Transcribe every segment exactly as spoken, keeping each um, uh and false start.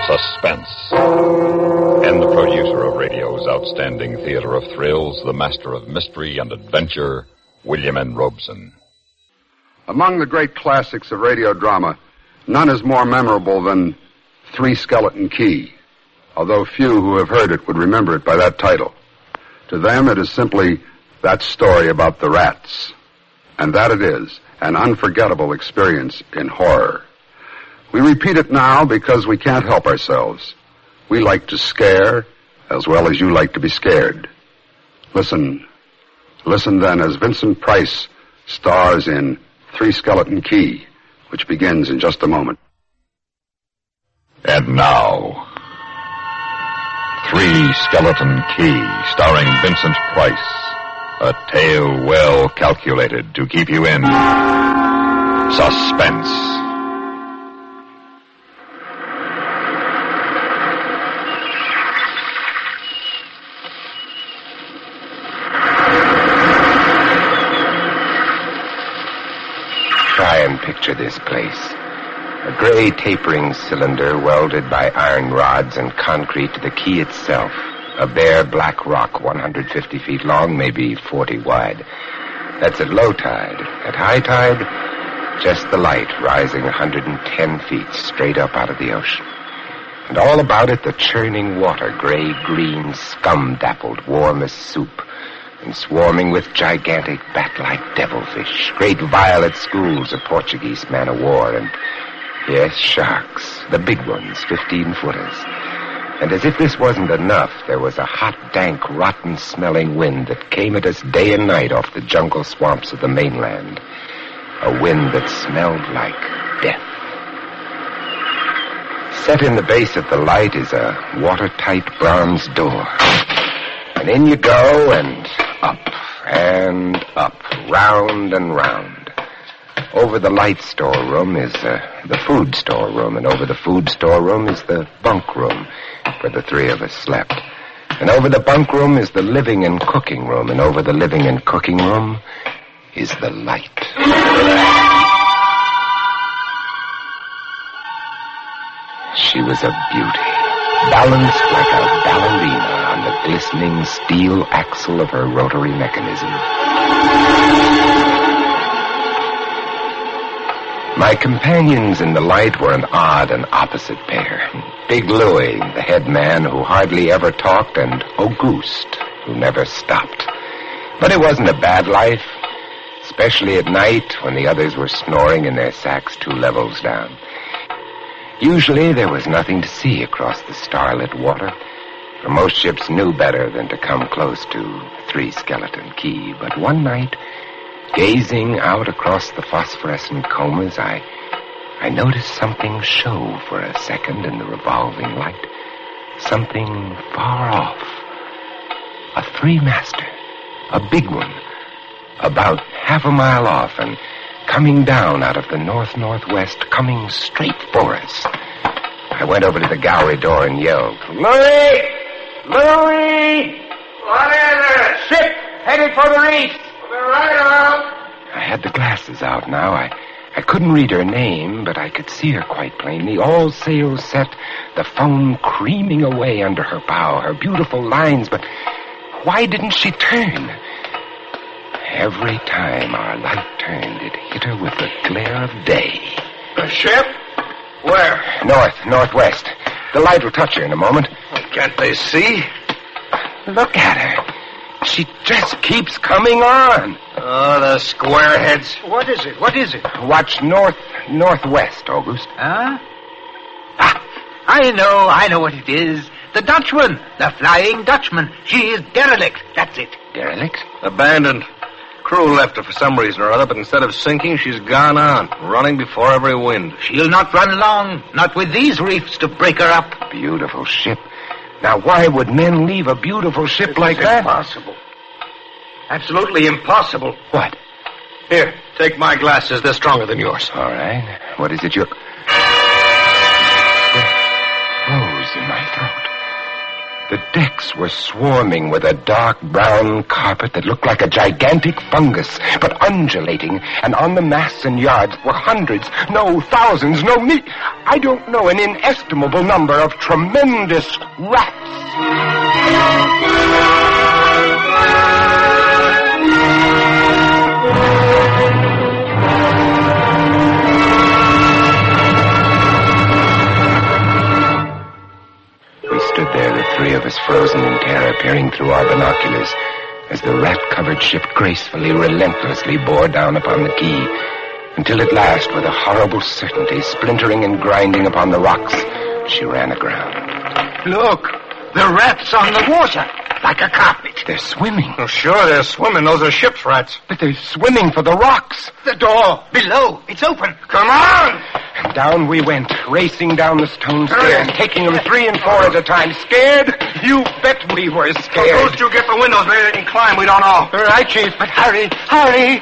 Suspense. And the producer of radio's outstanding theater of thrills, the master of mystery and adventure, William N. Robson. Among the great classics of radio drama, none is more memorable than Three Skeleton Key, although few who have heard it would remember it by that title. To them, it is simply that story about the rats. And that it is, an unforgettable experience in horror. We repeat it now because we can't help ourselves. We like to scare as well as you like to be scared. Listen. Listen then as Vincent Price stars in Three Skeleton Key, which begins in just a moment. And now, Three Skeleton Key, starring Vincent Price. A tale well calculated to keep you in suspense. Try and picture this place. A gray tapering cylinder welded by iron rods and concrete to the key itself. A bare black rock one hundred fifty feet long, maybe forty wide. That's at low tide. At high tide, just the light rising one hundred ten feet straight up out of the ocean. And all about it, the churning water, gray-green, scum-dappled, warm as soup, and swarming with gigantic bat-like devilfish, great violet schools of Portuguese man-o'-war, and, yes, sharks, the big ones, fifteen-footers. And as if this wasn't enough, there was a hot, dank, rotten-smelling wind that came at us day and night off the jungle swamps of the mainland. A wind that smelled like death. Set in the base of the light is a watertight bronze door. And in you go, and up, and up, round and round. Over the light storeroom is uh, the food storeroom, and over the food storeroom is the bunk room, where the three of us slept. And over the bunk room is the living and cooking room, and over the living and cooking room is the light. She was a beauty, balanced like a ballerina on the glistening steel axle of her rotary mechanism. My companions in the light were an odd and opposite pair. Big Louie, the head man who hardly ever talked, and Auguste, who never stopped. But it wasn't a bad life, especially at night when the others were snoring in their sacks two levels down. Usually there was nothing to see across the starlit water, for most ships knew better than to come close to Three Skeleton Key. But one night, gazing out across the phosphorescent combers, I, I noticed something show for a second in the revolving light. Something far off. A three-master. A big one. About half a mile off and coming down out of the north-northwest, coming straight for us. I went over to the gallery door and yelled, "Louie! Louie! What is it? Ship headed for the reef!" Right out. I had the glasses out now. I, I couldn't read her name, but I could see her quite plainly. All sails set, the foam creaming away under her bow, her beautiful lines, but why didn't she turn? Every time our light turned, it hit her with the glare of day. A ship? Where? North, northwest. The light will touch her in a moment. Can't they see? Look at her. She just keeps coming on. Oh, the squareheads. What is it? What is it? Watch north, northwest, August. Huh? Ah, I know, I know what it is. The Dutchman, the Flying Dutchman. She is derelict, that's it. Derelict? Abandoned. Crew left her for some reason or other, but instead of sinking, she's gone on, running before every wind. She'll not run long, not with these reefs to break her up. Beautiful ship. Now, why would men leave a beautiful ship This like is that? Impossible. Absolutely impossible. What? Here, take my glasses. They're stronger than yours. All right. What is it you're... Rose in my throat. The decks were swarming with a dark brown carpet that looked like a gigantic fungus, but undulating, and on the masts and yards were hundreds, no, thousands, no, me, I don't know, an inestimable number of tremendous rats. There, the three of us frozen in terror, peering through our binoculars as the rat-covered ship gracefully, relentlessly bore down upon the quay, until at last, with a horrible certainty, splintering and grinding upon the rocks, she ran aground. Look, the rats on the water, like a carpet. They're swimming. Oh, sure, they're swimming. Those are ship's rats. But they're swimming for the rocks. The door, below, it's open. Come on! And down we went, racing down the stone stairs, taking them three and four at a time. Scared? You bet we were scared. Suppose you get the windows, maybe they can climb. We don't know. All right, Chief, but hurry, hurry.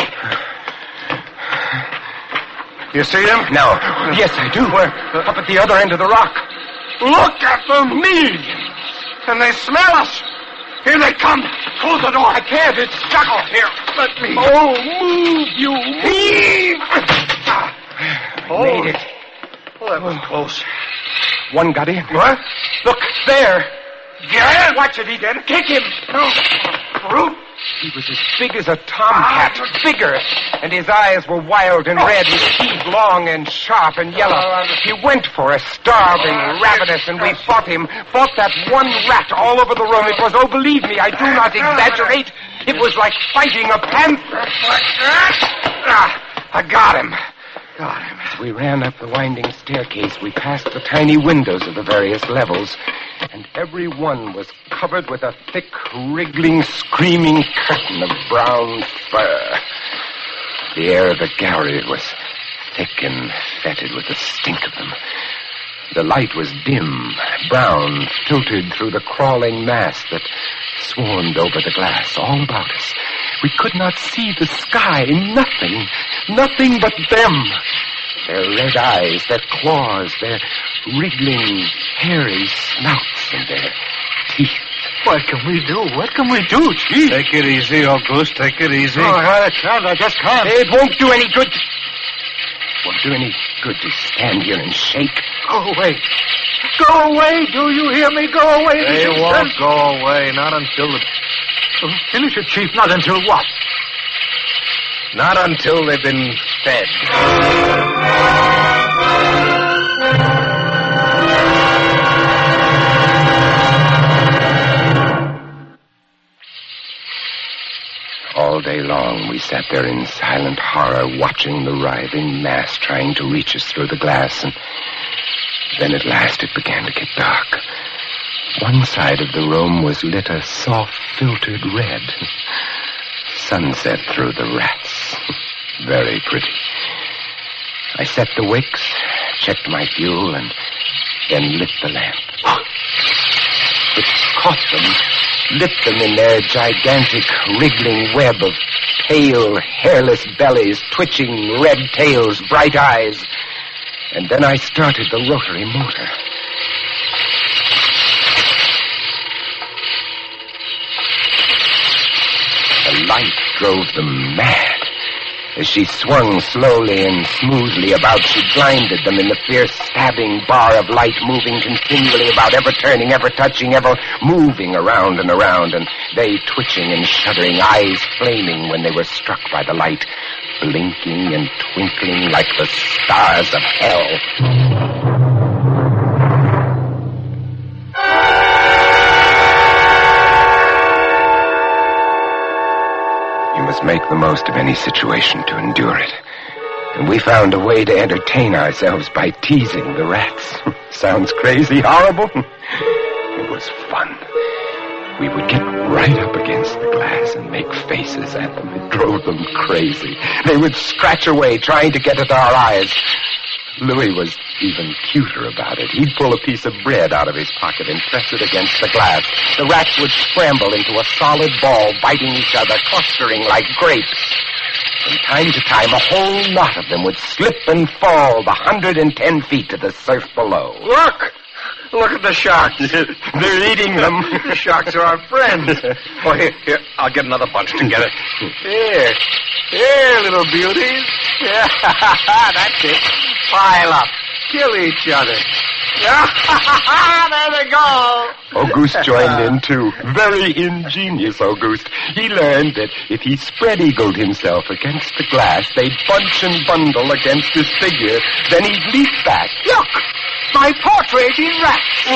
You see them? No. Yes, I do. We're up at the other end of the rock. Look at them! Me! And they smell us! Here they come! Close the door! I can't, it's stuck. Here, let me... Oh, move, you heave! Oh. Made it. Oh, that was close. One got in. What? Look, there. Yeah? Watch it, he did. Kick him. No. Brute. He was as big as a tomcat, ah, bigger, and his eyes were wild and red, his teeth long and sharp and yellow. He went for us, starving, ravenous, and we fought him, fought that one rat all over the room. It was, oh, believe me, I do not exaggerate, it was like fighting a panther. Ah, I got him. Got him. As we ran up the winding staircase, we passed the tiny windows of the various levels, and every one was covered with a thick, wriggling, screaming curtain of brown fur. The air of the gallery was thick and fetid with the stink of them. The light was dim, brown, filtered through the crawling mass that swarmed over the glass all about us. We could not see the sky, nothing, nothing but them. Their red eyes, their claws, their wriggling, hairy snouts, and their teeth. What can we do? What can we do, Chief? Take it easy, August. Take it easy. Oh, I can't. I just can't. It won't do any good. It won't do any good to stand here and shake. Go away. Go away. Do you hear me? Go away. They won't go away. Not until the... Oh, finish it, Chief. Not until what? Not until they've been fed. All day long, we sat there in silent horror, watching the writhing mass trying to reach us through the glass, and then at last it began to get dark. One side of the room was lit a soft, filtered red. Sunset through the rats. Very pretty. I set the wicks, checked my fuel, and then lit the lamp. It caught them, lit them in their gigantic, wriggling web of pale, hairless bellies, twitching red tails, bright eyes. And then I started the rotary motor. The light drove them mad. As she swung slowly and smoothly about, she blinded them in the fierce stabbing bar of light, moving continually about, ever turning, ever touching, ever moving around and around, and they twitching and shuddering, eyes flaming when they were struck by the light, blinking and twinkling like the stars of hell. Make the most of any situation to endure it. And we found a way to entertain ourselves by teasing the rats. Sounds crazy, horrible? It was fun. We would get right up against the glass and make faces at them. It drove them crazy. They would scratch away trying to get at our eyes. Louis was even cuter about it. He'd pull a piece of bread out of his pocket and press it against the glass. The rats would scramble into a solid ball, biting each other, clustering like grapes. From time to time, a whole knot of them would slip and fall the hundred and ten feet to the surf below. Look! Look at the sharks. They're eating them. The sharks are our friends. Oh, here, here. I'll get another bunch to get it. Here. Here, little beauties. Yeah, that's it. Pile up. Kill each other. There they go. Auguste joined in, too. Very ingenious, Auguste. He learned that if he spread-eagled himself against the glass, they'd bunch and bundle against his figure. Then he'd leap back. Look! My portrait in rats!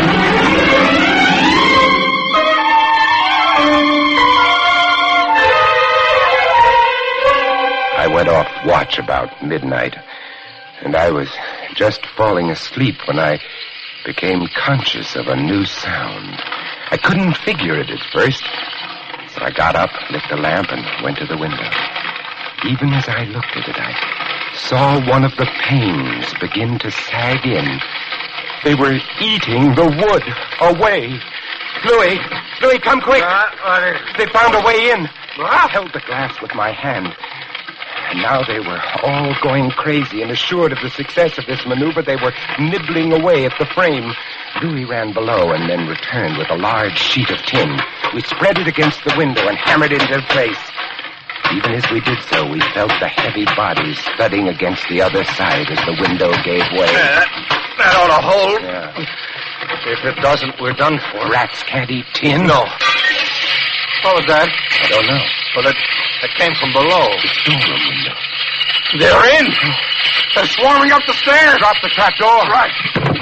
I went off watch about midnight, and I was just falling asleep when I became conscious of a new sound. I couldn't figure it at first, so I got up, lit the lamp, and went to the window. Even as I looked at it, I saw one of the panes begin to sag in. They were eating the wood away. Louis, Louis, come quick. Uh, They found a way in. I held the glass with my hand. And now they were all going crazy, and assured of the success of this maneuver, they were nibbling away at the frame. Louis ran below and then returned with a large sheet of tin. We spread it against the window and hammered it into place. Even as we did so, we felt the heavy bodies thudding against the other side as the window gave way. Yeah, that, that ought to hold. Yeah. If it doesn't, we're done for. Rats can't eat tin. No. What was that? I don't know. Well, it, it came from below. The storeroom window. They're in. They're swarming up the stairs. Drop the trap door. Right.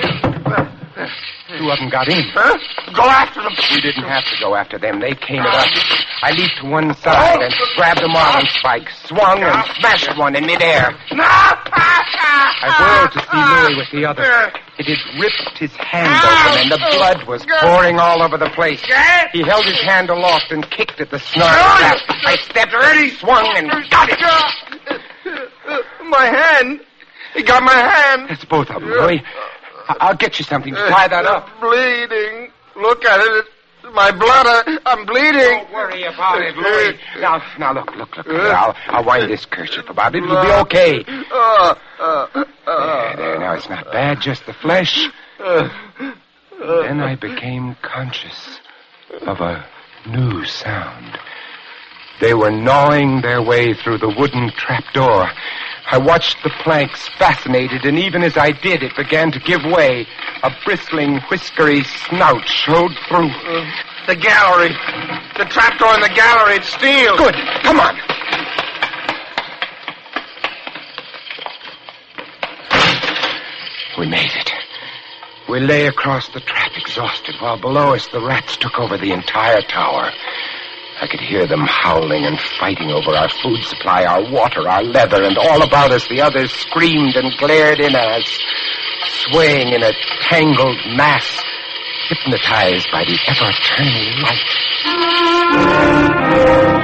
Two of them got in. Huh? Go after them. We didn't have to go after them. They came at us. I leaped to one side and grabbed a marlin spike, swung and smashed one in midair. I whirled to see Louis with the other. It had ripped his hand open, and the blood was pouring all over the place. He held his hand aloft and kicked at the snarl trap. I stepped ready, swung, and got it. My hand. He got my hand. It's both of them, Louis. I- I'll get you something to tie that up. Bleeding. Look at it. It's my blood. I, I'm bleeding. Don't worry about it, Louis. Now, now, look, look, look. Here, I'll, I'll wind this kerchief about it. It'll be okay. Uh, uh, uh, There, there. Now, it's not bad, just the flesh. uh, Then I became conscious of a new sound. They were gnawing their way through the wooden trapdoor. I watched the planks, fascinated, and even as I did, it began to give way. A bristling, whiskery snout showed through. Uh, the gallery. The trapdoor in the gallery. It's steel. Good. Come on. We made it. We lay across the trap, exhausted, while below us the rats took over the entire tower. I could hear them howling and fighting over our food supply, our water, our leather, and all about us the others screamed and glared in at us, swaying in a tangled mass, hypnotized by the ever-turning light.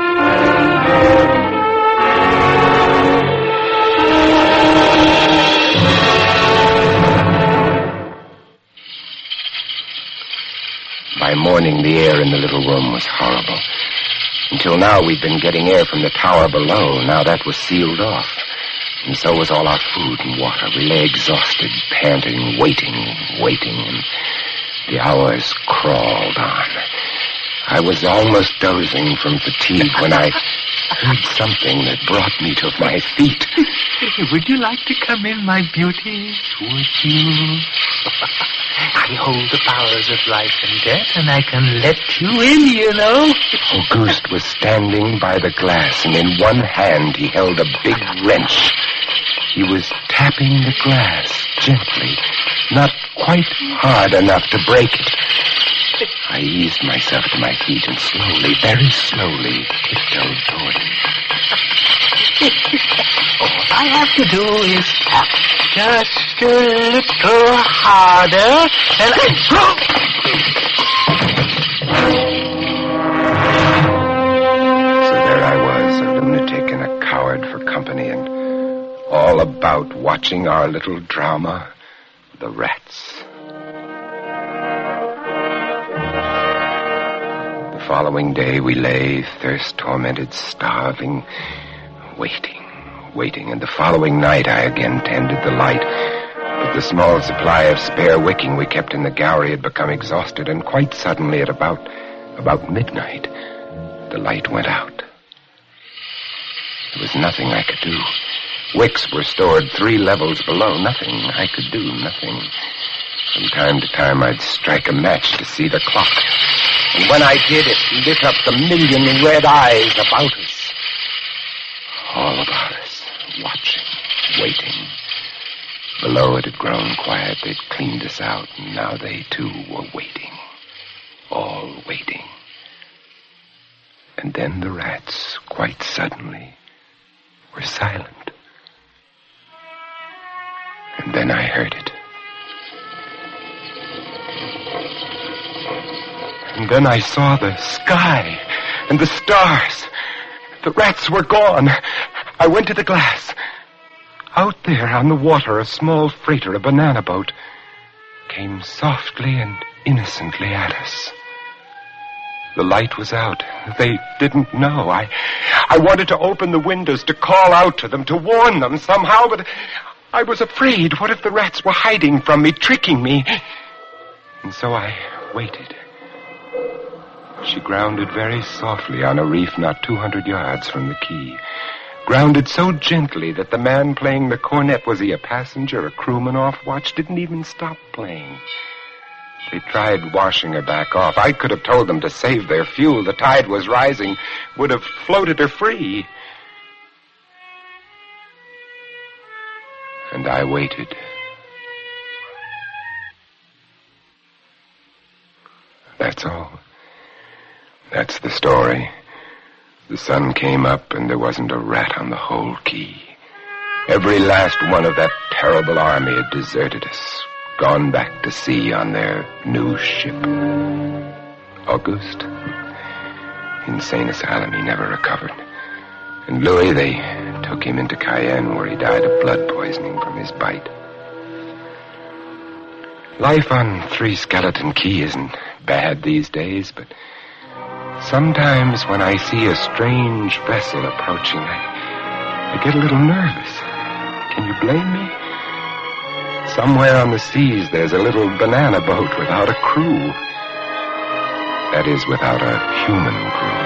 By morning, the air in the little room was horrible. Until now, we'd been getting air from the tower below. Now that was sealed off. And so was all our food and water. We lay exhausted, panting, waiting, waiting, and the hours crawled on. I was almost dozing from fatigue when I heard something that brought me to my feet. Would you like to come in, my beauties? Would you? I hold the powers of life and death, and I can let you in, you know. Auguste was standing by the glass, and in one hand he held a big wrench. He was tapping the glass gently, not quite hard enough to break it. I eased myself to my feet and slowly, very slowly, tiptoed toward him. All I have to do is tap just a little harder, and I... So there I was, a lunatic and a coward for company, and all about watching our little drama, the rats. The following day we lay, thirst-tormented, starving, waiting, waiting. And the following night I again tended the light. But the small supply of spare wicking we kept in the gallery had become exhausted, and quite suddenly at about, about midnight, the light went out. There was nothing I could do. Wicks were stored three levels below. Nothing I could do, nothing. From time to time, I'd strike a match to see the clock. And when I did, it lit up the million red eyes about us. All about us, watching, waiting. Below it had grown quiet. They'd cleaned us out, and now they, too, were waiting. All waiting. And then the rats, quite suddenly, were silent. And then I heard it. And then I saw the sky and the stars. The rats were gone. I went to the glass. Out there on the water, a small freighter, a banana boat, came softly and innocently at us. The light was out. They didn't know. I, I wanted to open the windows, to call out to them, to warn them somehow, but I was afraid. What if the rats were hiding from me, tricking me? And so I waited. She grounded very softly on a reef not two hundred yards from the quay. Grounded so gently that the man playing the cornet, was he a passenger, a crewman off watch, didn't even stop playing. They tried washing her back off. I could have told them to save their fuel. The tide was rising, would have floated her free. And I waited. That's all. That's the story. The sun came up and there wasn't a rat on the whole quay. Every last one of that terrible army had deserted us, gone back to sea on their new ship. Auguste, insane asylum, he never recovered. And Louis, they took him into Cayenne, where he died of blood poisoning from his bite. Life on Three Skeleton Key isn't bad these days, but sometimes when I see a strange vessel approaching, I, I get a little nervous. Can you blame me? Somewhere on the seas, there's a little banana boat without a crew. That is, without a human crew.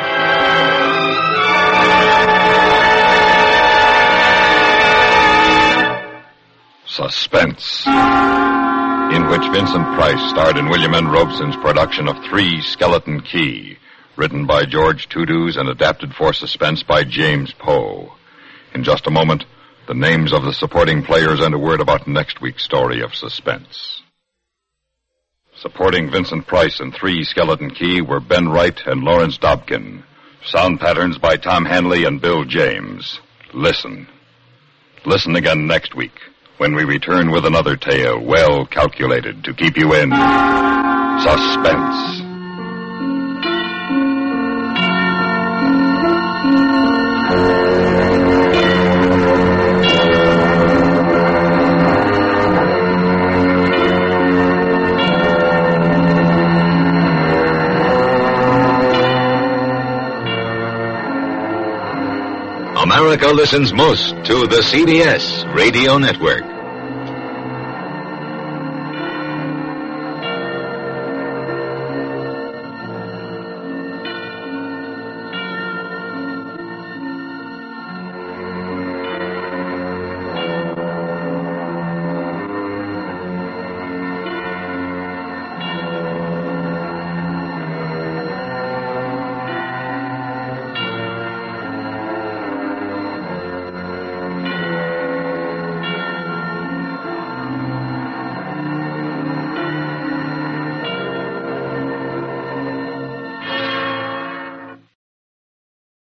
Suspense, in which Vincent Price starred in William N. Robeson's production of Three Skeleton Key, written by George Tudus and adapted for suspense by James Poe. In just a moment, the names of the supporting players and a word about next week's story of suspense. Supporting Vincent Price in Three Skeleton Key were Ben Wright and Lawrence Dobkin. Sound patterns by Tom Hanley and Bill James. Listen. Listen again next week, when we return with another tale well calculated to keep you in suspense. America listens most to the C B S Radio Network.